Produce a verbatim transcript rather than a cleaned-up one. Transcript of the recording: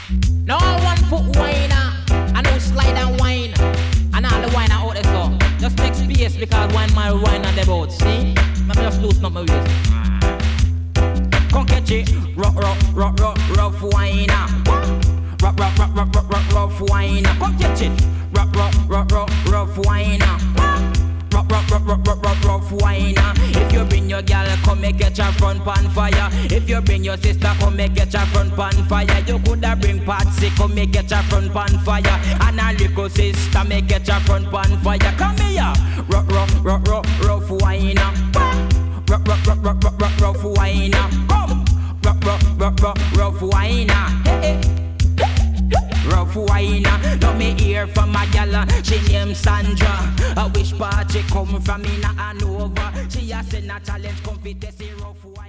No one foot whiner, I know slide and wine, and all the wine out there so. Just make space because wine my wine on the boat, see? Let me just loosen up my waist. Come catch it, rough, rough, rough, rough, rough whiner. Rough, rough, rough, rough, rough, rough, rough whiner. Come catch it, rough, rough, rough, rough, rough whiner. Rough, rough, rough, rough, rough, rough, rough whiner. If you bring your girl, come make get your front pan fire. If you bring your sister, come make get your front pan fire. You coulda bring Patsy, come make get your front pan fire. And a little sister, make get your front pan fire. Come here, rough, rough, rough, rough, rough whiner. Rough, rough, rough, rough, rough, rough, rough whiner. Come, rough, rough, rough, rough, rough whiner. Hey, hey. Rough whiner, now me hear from a gal, she named Sandra. I wish party come from in a Hanover. She a send a challenge, come fit to see rough whiner.